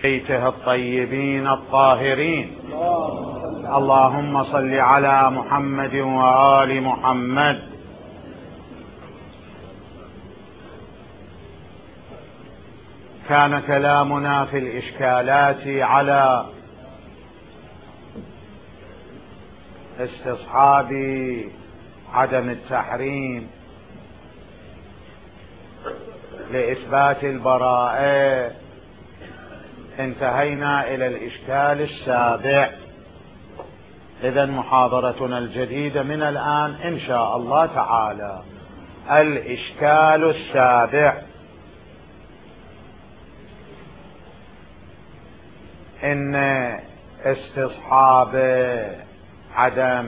بيته الطيبين الطاهرين. اللهم صل على محمد وآل محمد. كان كلامنا في الإشكالات على استصحاب عدم التحريم لإثبات البراءة. انتهينا إلى الإشكال السابع. إذن محاضرتنا الجديدة من الآن إن شاء الله تعالى الإشكال السابع. إن استصحاب عدم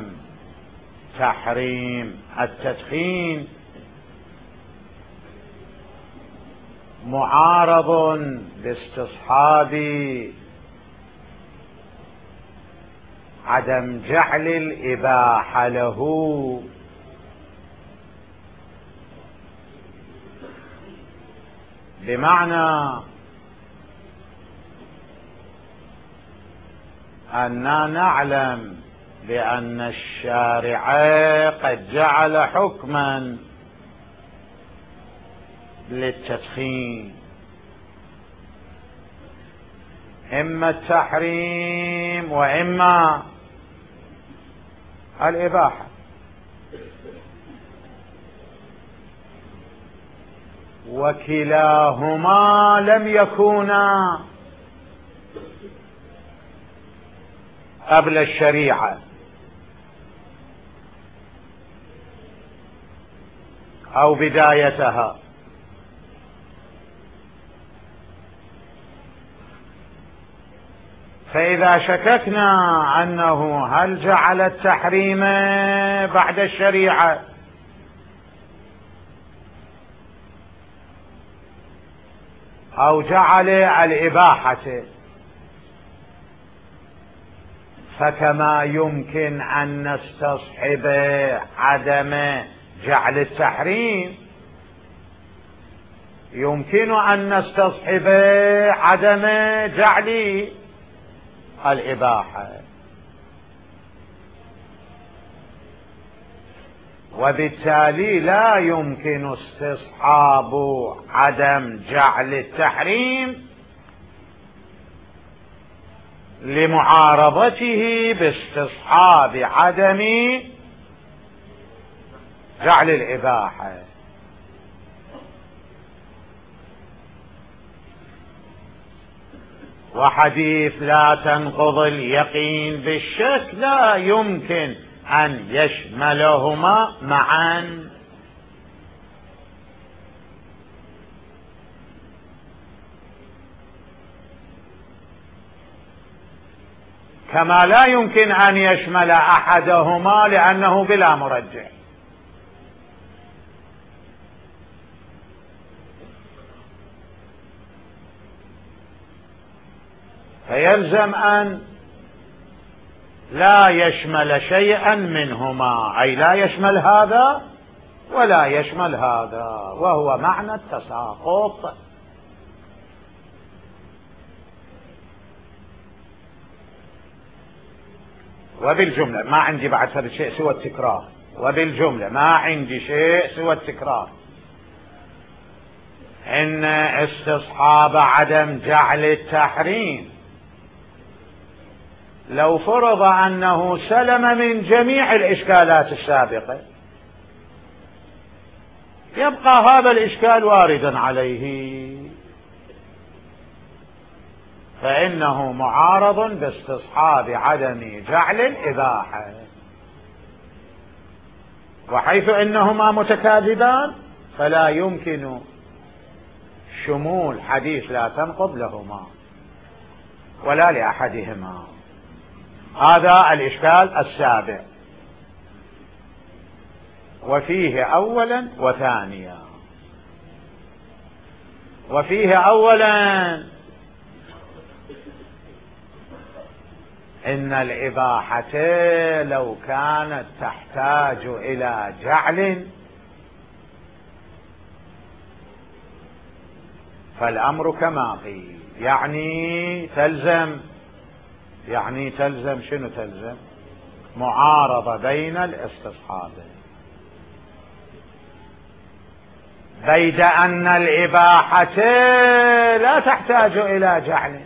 تحريم التدخين معارض باستصحاب عدم جعل الإباحة له. بمعنى أننا نعلم بأن الشارع قد جعل حكما للتدخين، إما التحريم وإما الإباحة، وكلاهما لم يكونا قبل الشريعة أو بدايتها. فإذا شككنا أنه هل جعل التحريم بعد الشريعة أو جعل الإباحة، فكما يمكن أن نستصحب عدم جعل التحريم يمكن أن نستصحب عدم جعل الإباحة. وبالتالي لا يمكن استصحاب عدم جعل التحريم لمعارضته باستصحاب عدم جعل الإباحة. وحديث لا تنقض اليقين بالشك لا يمكن أن يشملهما معا. كما لا يمكن أن يشمل أحدهما لأنه بلا مرجح. فيلزم أن لا يشمل شيئا منهما، أي لا يشمل هذا ولا يشمل هذا، وهو معنى التساقط. وبالجملة ما عندي بعد هذا الشيء سوى التكرار. وبالجملة ما عندي شيء سوى التكرار. إن استصحاب عدم جعل التحريم لو فرض أنه سلم من جميع الإشكالات السابقة يبقى هذا الإشكال واردا عليه، فإنه معارض باستصحاب عدم جعل الإباحة. وحيث إنهما متكاذبان فلا يمكن شمول حديث لا تنقض لهما ولا لأحدهما. هذا الإشكال السابع. وفيه أولا وثانيا. وفيه أولا إن الإباحة لو كانت تحتاج إلى جعل فالأمر كما قيل. يعني تلزم شنو تلزم؟ معارضة بين الاستصحابين، بيد أن الإباحة لا تحتاج إلى جعل.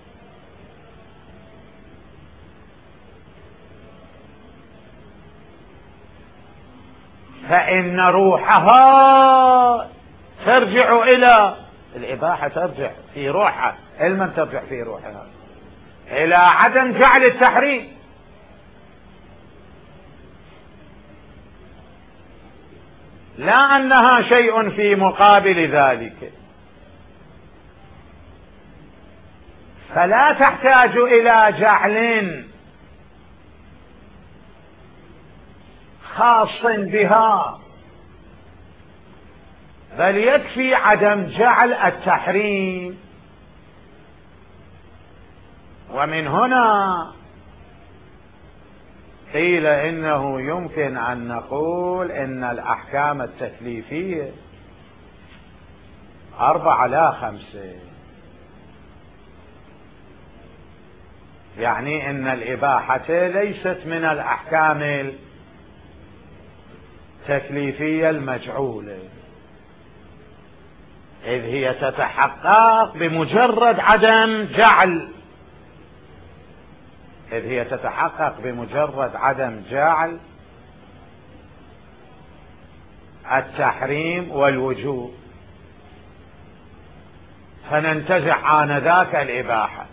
فإن روحها ترجع إلى الإباحة، ترجع في روحها. علما ترجع في روحها إلى عدم جعل التحريم، لا أنها شيء في مقابل ذلك، فلا تحتاج إلى جعل خاص بها، بل يكفي عدم جعل التحريم. ومن هنا قيل إنه يمكن أن نقول إن الأحكام التكليفية 4 لا 5، يعني إن الإباحة ليست من الأحكام التكليفية المجعولة، إذ هي تتحقق بمجرد عدم جعل التحريم والوجوب، فننتزع آنذاك الإباحة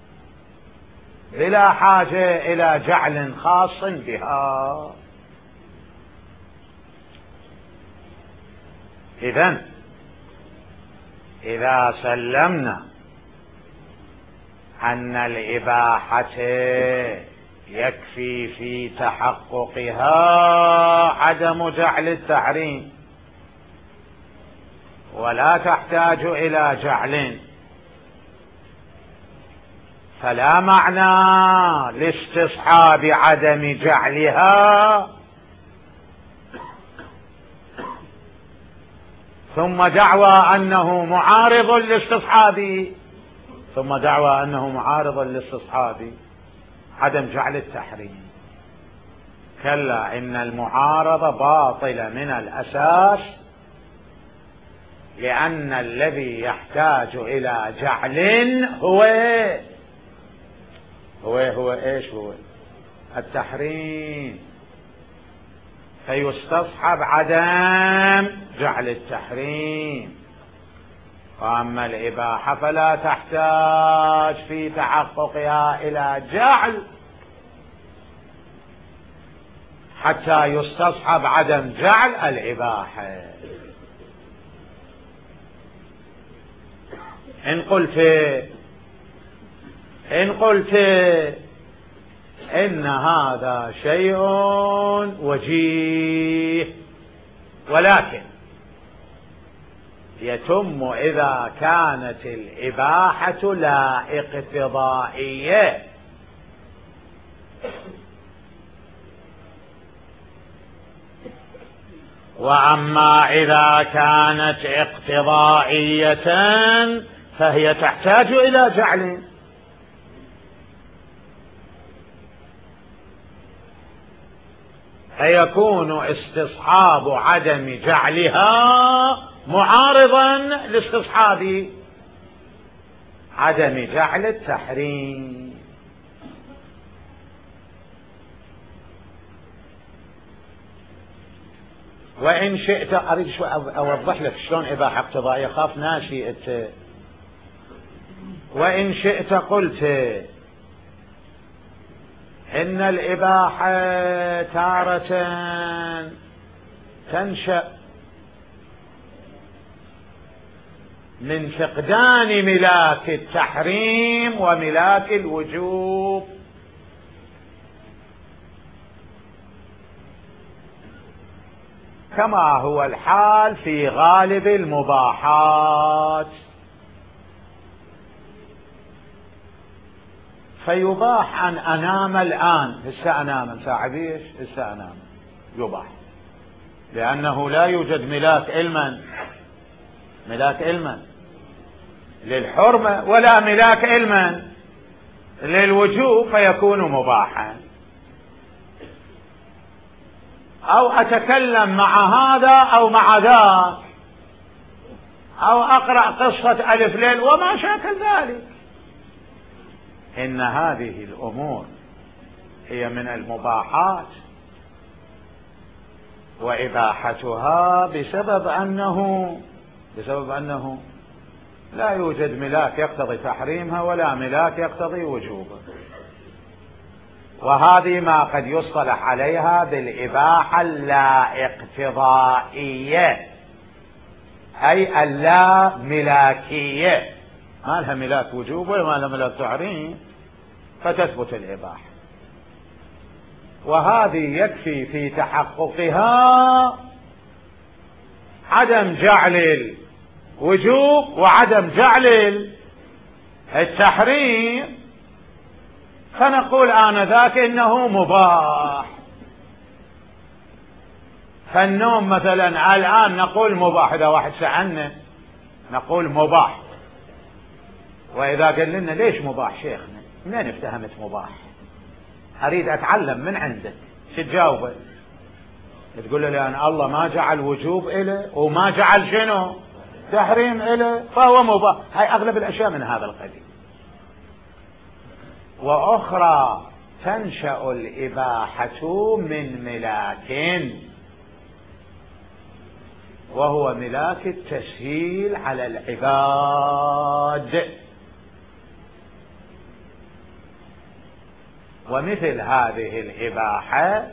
بلا حاجة إلى جعل خاص بها. إذن إذا سلمنا أن الإباحة يكفي في تحققها عدم جعل التحريم ولا تحتاج إلى جعل، فلا معنى لاستصحاب عدم جعلها ثم دعوى أنه معارض لاستصحاب عدم جعل التحريم. كلا، إن المعارضة باطلة من الأساس، لأن الذي يحتاج إلى جعل هو إيش؟ هو التحريم، فيستصحب عدم جعل التحريم. وأما الإباحة فلا تحتاج في تحققها إلى جعل حتى يستصحب عدم جعل الإباحة. إن قلت إن هذا شيء وجيه، ولكن يتم إذا كانت الإباحة لا اقتضائية، وأما إذا كانت اقتضائية فهي تحتاج إلى جعل. فيكون استصحاب عدم جعلها معارضا لاستصحاب عدم جعل التحريم. وإن شئت أريد شوي أوضح لك شلون إباحة اقتضائية، خاف ناشي وإن شئت قلت إن الإباحة تارة تنشأ من فقدان ملاك التحريم وملاك الوجوب، كما هو الحال في غالب المباحات. فيباح أن أنام الآن، هسه أنام ساعة بيش، هسه أنام يباح، لأنه لا يوجد ملاك علما للحرمة ولا ملاك علما للوجوب فيكون مباحا. أو أتكلم مع هذا أو مع ذاك، أو أقرأ قصة ألف ليل وما شاكل ذلك. إن هذه الأمور هي من المباحات، وإباحتها بسبب أنه لا يوجد ملاك يقتضي تحريمها ولا ملاك يقتضي وجوبها. وهذه ما قد يصطلح عليها بالإباحة اللا اقتضائية، أي اللا ملاكية، ما لها ملاك وجوب ولا ما لها ملاك تحريم، فتثبت الإباحة. وهذه يكفي في تحققها عدم جعل الوجوب وعدم جعل التحريم، فنقول آنذاك إنه مباح. فالنوم مثلا الآن نقول مباح، إذا واحد سألنا نقول مباح، وإذا قال لنا ليش مباح شيخنا، منين افتهمت مباح؟ أريد أتعلم من عندك، شو تجاوبه؟ تقول له لأن الله ما جعل وجوب إله وما جعل شنو تحريم إله فهو مباح. هاي أغلب الأشياء من هذا القبيل. وأخرى تنشأ الإباحة من ملاك، وهو ملاك التسهيل على العباد. ومثل هذه الإباحة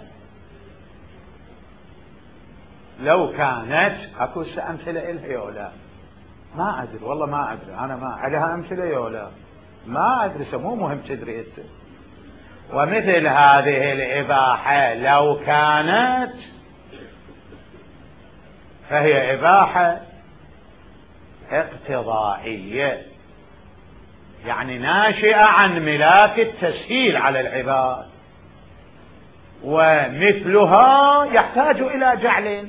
لو كانت أكو أمثلة إلها يولا، ما أدري والله ما أدري، أنا ما عليها أمثلة يولا ما أدري، مو مهم تدري أنت. ومثل هذه الإباحة لو كانت فهي إباحة اقتضائية، يعني ناشئة عن ملاك التسهيل على العباد، ومثلها يحتاج إلى جعل.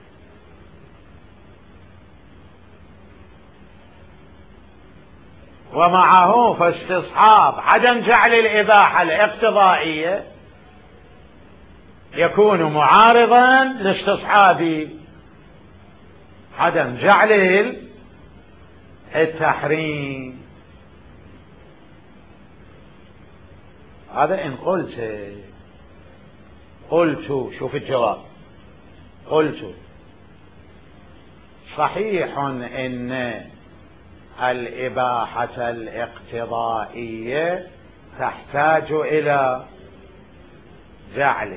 ومعه فاستصحاب عدم جعل الإباحة الاقتضائية يكون معارضا لاستصحاب عدم جعل التحريم. هذا إن قلت شوف الجواب، قلت صحيح إن الإباحة الاقتضائية تحتاج إلى جعل،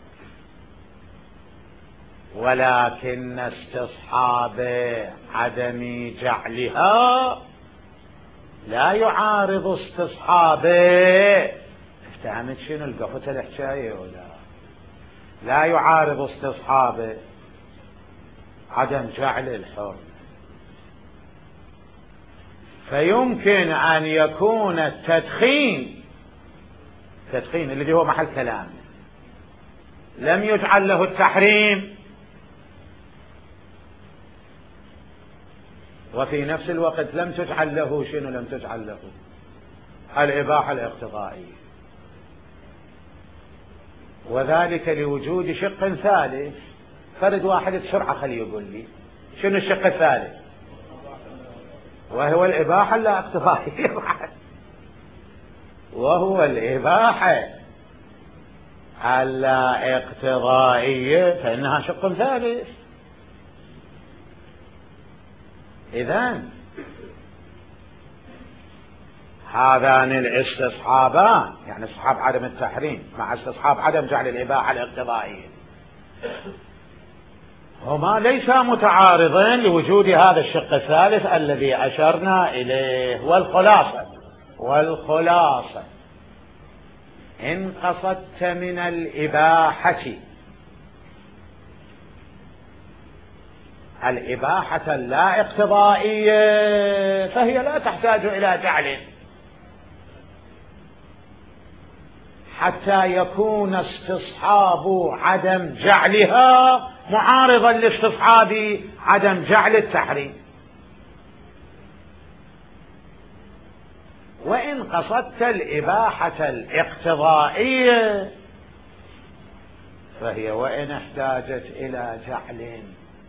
ولكن استصحاب عدم جعلها لا يعارض استصحاب، افتهمت شنو القفة الحكاية ولا لا يعارض استصحاب عدم جعل الحر. فيمكن أن يكون التدخين الذي هو محل كلام لم يجعل له التحريم، وفي نفس الوقت لم تجعل له شنو، لم تجعل له الإباحة الاقتضائية، وذلك لوجود شق ثالث. فرد واحد بسرعة خليه يقول لي شنو الشق الثالث، وهو الإباحة لا اقتضائية وهو الإباحة اللا اقتضائية، فإنها شق ثالث. إذن هذان الاستصحابان، يعني استصحاب عدم التحريم مع استصحاب عدم جعل الإباحة الاقتضائية، هما ليس متعارضين لوجود هذا الشق الثالث الذي أشرنا إليه. والخلاصة إن قصدت من الإباحة الإباحة اللا اقتضائية فهي لا تحتاج إلى جعل حتى يكون استصحاب عدم جعلها معارضا لاستصحاب عدم جعل التحريم. قصدت الإباحة الاقتضائية فهي وإن احتاجت إلى جعل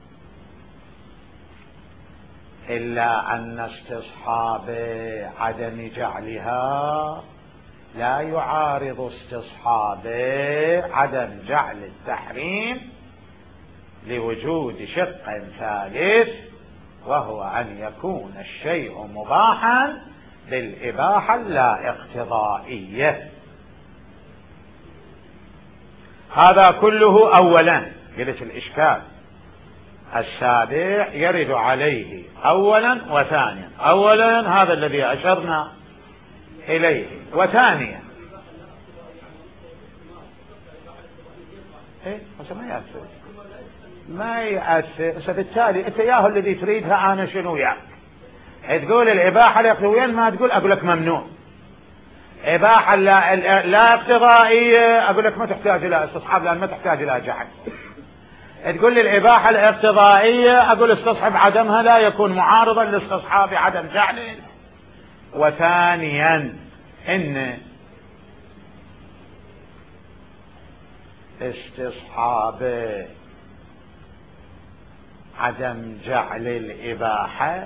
إلا أن استصحاب عدم جعلها لا يعارض استصحاب عدم جعل التحريم لوجود شق ثالث، وهو أن يكون الشيء مباحا بالإباحة اللا اقتضائية. هذا كله أولا. قلت الإشكال السابع يرد عليه أولا وثانيا. أولا هذا الذي أشرنا إليه، وثانيا ما يأثر. فبالتالي انت ياهو الذي تريدها، انا شنو وياك؟ تقول الإباحة الاقتضائية، ما تقول اقول لك ممنوع. إباحة لا اقتضائية اقول لك ما تحتاج الى استصحاب لان ما تحتاج الى جعل. تقول لي الإباحة الاقتضائية اقول استصحب عدمها لا يكون معارضا لاستصحاب عدم جعل. وثانيا ان استصحاب عدم جعل الإباحة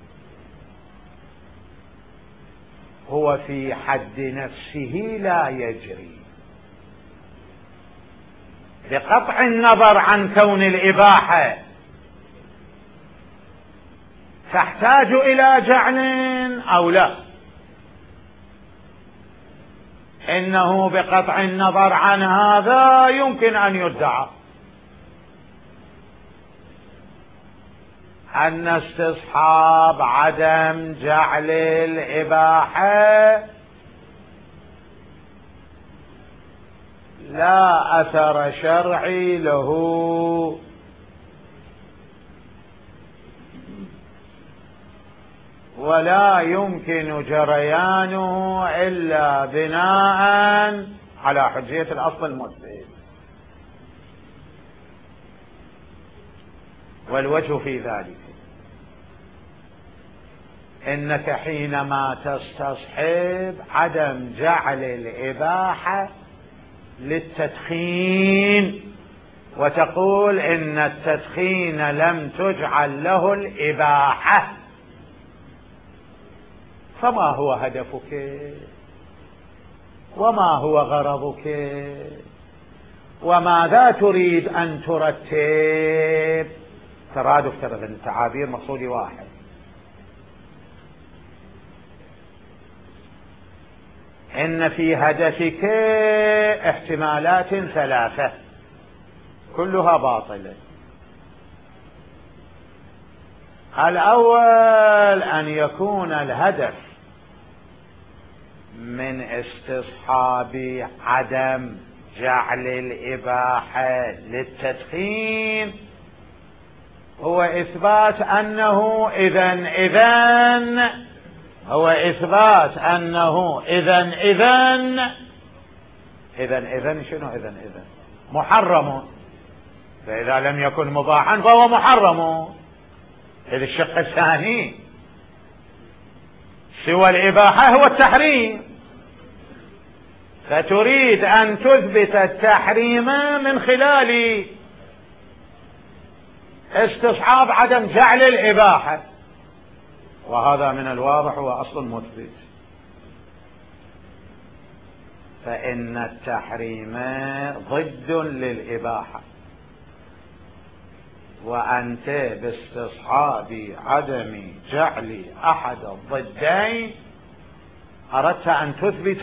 هو في حد نفسه لا يجري، بقطع النظر عن كون الإباحة تحتاج إلى جعل أو لا. إنه بقطع النظر عن هذا يمكن أن يدعى أن استصحاب عدم جعل الإباحة لا أثر شرعي له، ولا يمكن جريانه إلا بناء على حجية الأصل المثبت. والوجه في ذلك إنك حينما تستصحب عدم جعل الإباحة للتدخين وتقول إن التدخين لم تجعل له الإباحة، فما هو هدفك وما هو غرضك وماذا تريد أن ترتب؟ ترادف التعابير مقصودي واحد. إن في هدفك احتمالات ثلاثة كلها باطلة. الأول أن يكون الهدف من استصحاب عدم جعل الإباحة للتدخين هو إثبات أنه إذن شنو إذن محرم. فإذا لم يكن مباحا فهو محرم. إذا الشق الثاني سوى الإباحة هو التحريم، فتريد أن تثبت التحريم من خلال استصحاب عدم جعل الإباحة، وهذا من الواضح هو أصل مثبت. فإن التحريم ضد للإباحة، وأنت باستصحاب عدم جعل أحد الضدين أردت أن تثبت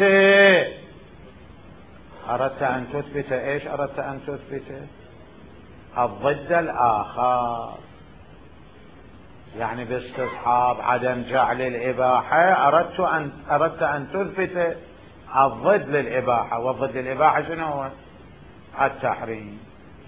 إيش؟ أردت أن تثبت الضد الآخر. يعني باستصحاب عدم جعل الإباحة أردت أن تثبت الضد للإباحة، والضد للإباحة شنو هو؟ التحريم.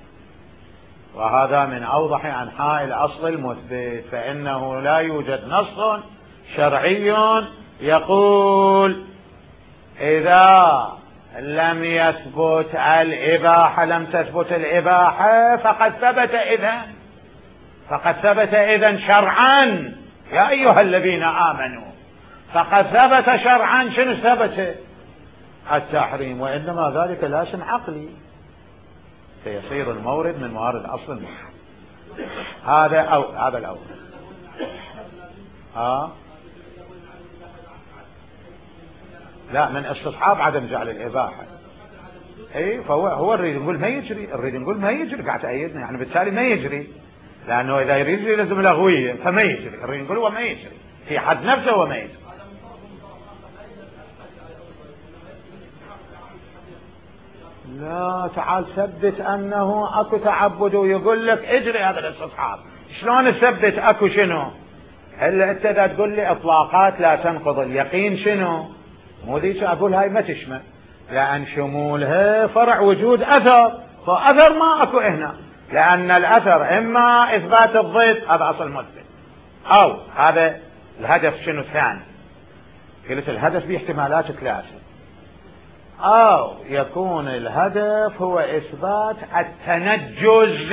وهذا من أوضح أنحاء الأصل المثبت. فإنه لا يوجد نص شرعي يقول إذا لم يثبت الإباحة لم تثبت الإباحة فقد ثبت إذن شرعا. يا أيها الذين آمنوا فقد ثبت شرعا شنو ثبت؟ التحريم، وإنما ذلك لازم عقلي، فيصير المورد من موارد أصل المحرم. هذا الأول. لا، من استصحاب عدم جعل الإباحة. اي، فهو نريد نقول ما يجري، نريد نقول ما يجري، قاعد تأيدنا يعني بالتالي ما يجري، لأنه إذا يريد يجري لازم لغوية، فما يجري، نريد نقول هو ما يجري في حد نفسه، هو ما يجري. لا، تعال ثبت أنه أكو تعبد ويقول لك اجري هذا الاستصحاب. شلون تثبت أكو شنو؟ هلا أنت إذا تقول لي إطلاقات لا تنقض اليقين شنو؟ مو ذيك أقول هاي ما تشمل، لأن شمولها فرع وجود أثر، فأثر ما أكو هنا، لأن الأثر إما إثبات الضد، هذا أصل مثبت، أو هذا الهدف شنو الثاني؟ قلت الهدف باحتمالات ثلاثة، أو يكون الهدف هو إثبات التنجز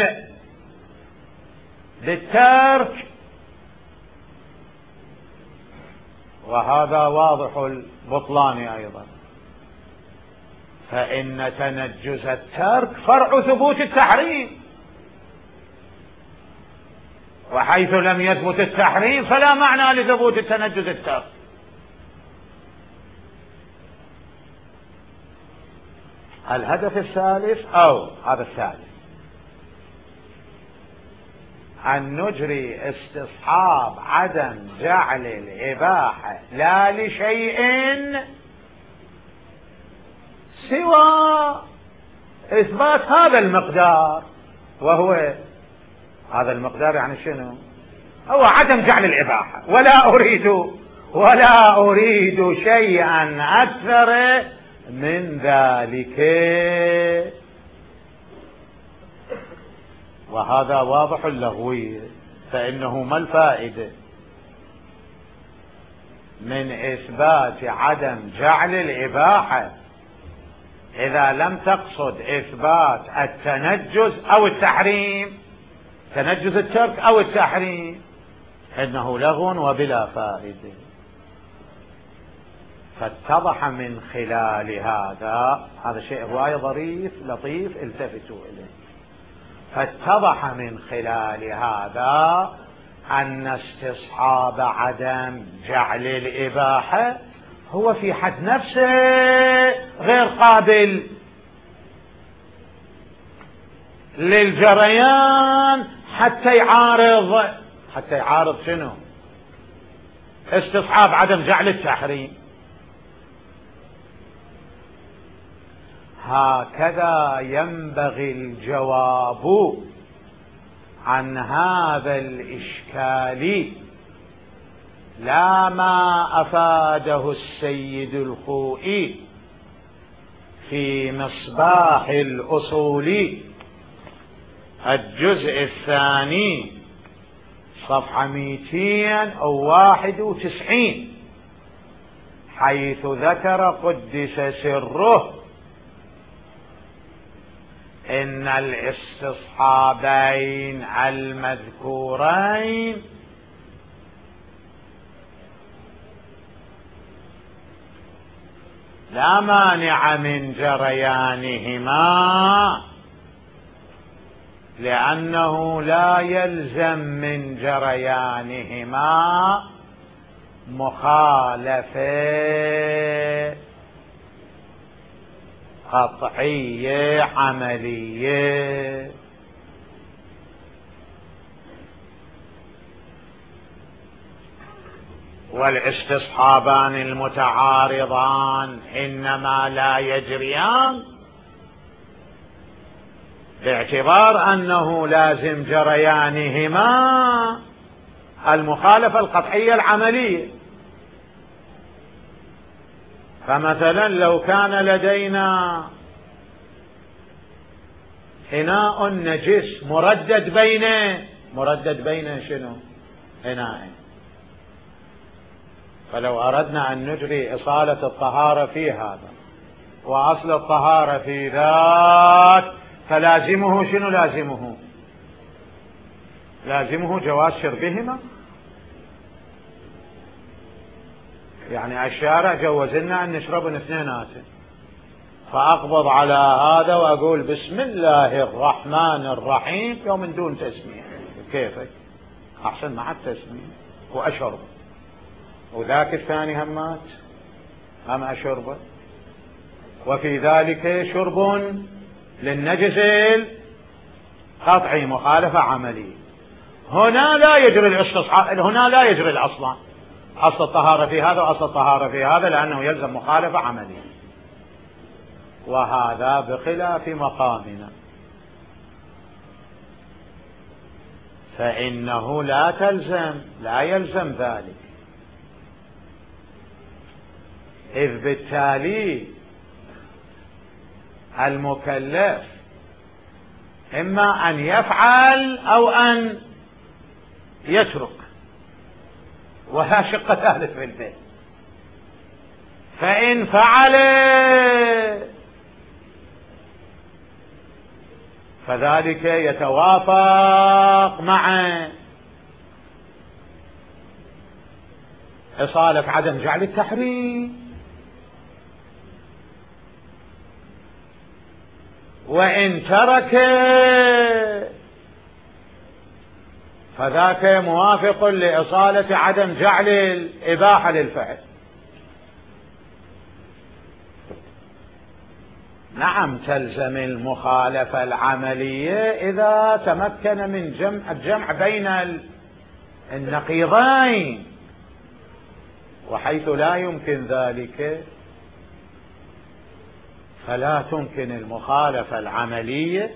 بالترك، وهذا واضح البطلان أيضا، فإن تنجز الترك فرع ثبوت التحريم، وحيث لم يثبت التحريم فلا معنى لثبوت التنجز الترك. الهدف الثالث، أو هذا الثالث، أن نجري استصحاب عدم جعل الإباحة لا لشيء سوى إثبات هذا المقدار، وهو هذا المقدار يعني شنو؟ هو عدم جعل الإباحة، ولا أريد شيئا أكثر من ذلك. وهذا واضح اللغوية، فإنه ما الفائدة من إثبات عدم جعل الإباحة إذا لم تقصد إثبات التنجز أو التحريم، تنجز الترك أو التحريم، إنه لغو وبلا فائدة. فاتضح من خلال هذا شيء هواية ظريف لطيف، التفتوا إليه. فاتضح من خلال هذا أن استصحاب عدم جعل الإباحة هو في حد نفسه غير قابل للجريان حتى يعارض شنو؟ استصحاب عدم جعل التحريم. هكذا ينبغي الجواب عن هذا الإشكال، لا ما أفاده السيد الخوئي في مصباح الأصول الجزء الثاني صفحة 291، حيث ذكر قدس سره إن الاستصحابين المذكورين لا مانع من جريانهما، لأنه لا يلزم من جريانهما مخالفة قطعية عملية. والاستصحابان المتعارضان إنما لا يجريان باعتبار أنه لازم جريانهما المخالفة القطعية العملية. فمثلا لو كان لدينا إناء نجس مردد بين شنو؟ إناء، فلو أردنا أن نجري إصالة الطهارة في هذا وأصل الطهارة في ذاك، فلازمه شنو؟ لازمه جواز شربهما. يعني الشارع جوز لنا أن نشرب اثنينات، فأقبض على هذا وأقول بسم الله الرحمن الرحيم يوم من دون تسمية، كيفك؟ أحسن مع التسمية وأشرب، وذاك الثاني همات هم أشربه، وفي ذلك شرب للنجس القطعي مخالفة عملية. هنا لا يجري الاستصحاب، هنا لا يجري الأصلان، أصل الطهارة في هذا وأصل الطهارة في هذا، لأنه يلزم مخالفة عملية، وهذا بخلاف مقامنا، فإنه لا يلزم ذلك، إذ بالتالي المكلف إما أن يفعل أو أن يترك، ولا شق ثالث في البيت. فإن فعل فذلك يتوافق مع إصالة عدم جعل التحريم، وإن ترك فذاك موافق لإصالة عدم جعل الإباحة للفعل. نعم تلزم المخالفة العملية إذا تمكن من الجمع بين النقيضين، وحيث لا يمكن ذلك فلا تمكن المخالفة العملية،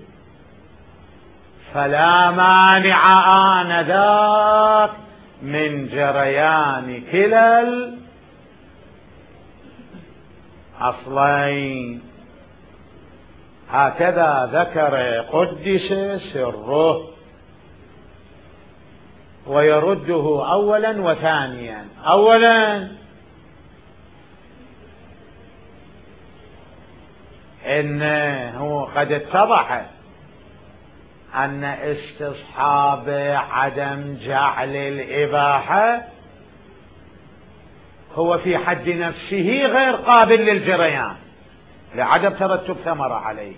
فلا مانع آنذاك من جريان كلا الأصلين. هكذا ذكر قدس سره، ويرده أولا وثانيا. أولا إنه قد اتضح أن استصحاب عدم جعل الإباحة هو في حد نفسه غير قابل للجريان لعدم ترتب ثمرة عليه،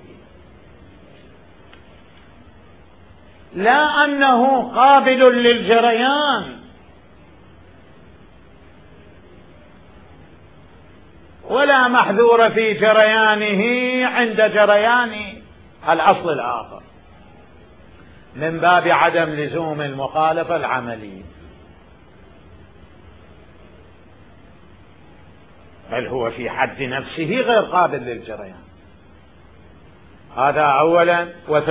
لا أنه قابل للجريان ولا محذور في جريانه عند جريان الأصل الآخر، من باب عدم لزوم المخالفة العملية، بل هو في حد نفسه غير قابل للجريان. هذا أولا.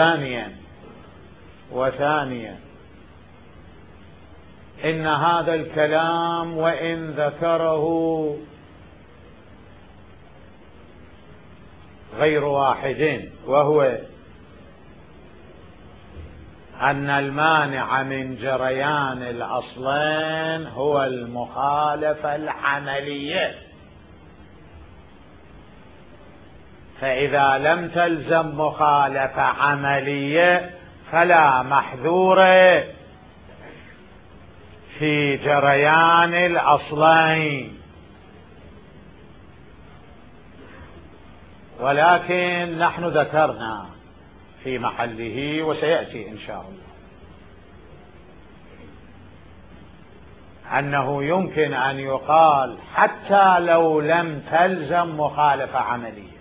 وثانيا إن هذا الكلام وإن ذكره غير واحد، وهو أن المانع من جريان الأصلين هو المخالفة العملية، فإذا لم تلزم مخالفة عملية فلا محذور في جريان الأصلين. ولكن نحن ذكرنا في محله وسيأتي إن شاء الله أنه يمكن أن يقال حتى لو لم تلزم مخالفة عملية،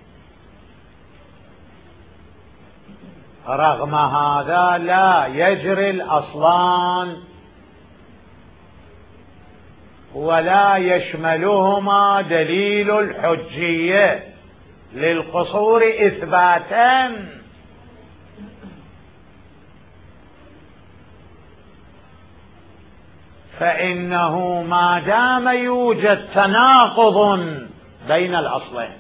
رغم هذا لا يجري الأصلان ولا يشملهما دليل الحجية للقصور إثباتا، فإنه ما دام يوجد تناقض بين الأصلين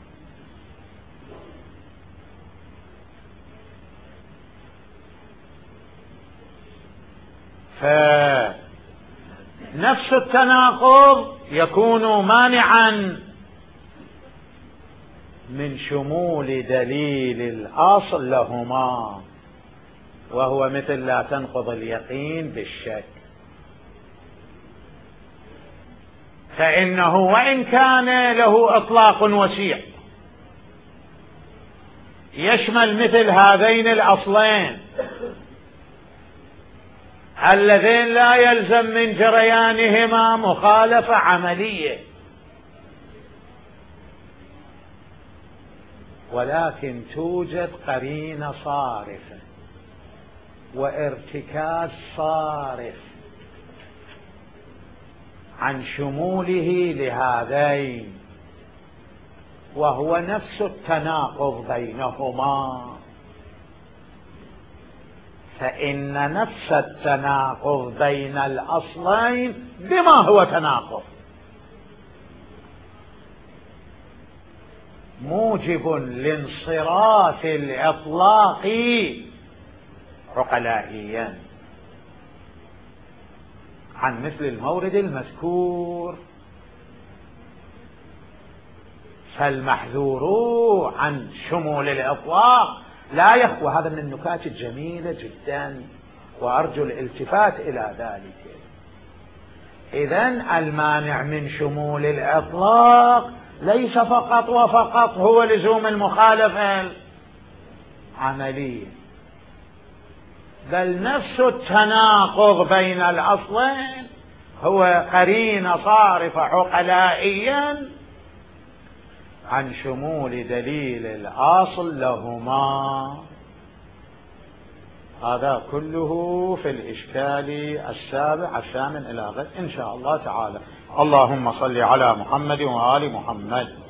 فنفس التناقض يكون مانعا من شمول دليل الأصل لهما، وهو مثل لا تنقض اليقين بالشك. فإنه وإن كان له إطلاق وسيع يشمل مثل هذين الأصلين اللذين لا يلزم من جريانهما مخالفة عملية، ولكن توجد قرينة صارفة وارتكاز صارف عن شموله لهذين، وهو نفس التناقض بينهما. فإن نفس التناقض بين الأصلين بما هو تناقض موجب لانصراف الإطلاق عقلائيا عن مثل المورد المذكور. فالمحذور عن شمول الإطلاق لا يخفى، هذا من النكات الجميلة جدا وأرجو الالتفات إلى ذلك. إذن المانع من شمول الإطلاق ليس فقط وفقط هو لزوم المخالفة العملية، بل نفس التناقض بين الأصلين هو قرينة صارفة عقلائيا عن شمول دليل الأصل لهما. هذا كله في الإشكال السابع الثامن إلى غد إن شاء الله تعالى. اللهم صل على محمد وآل محمد.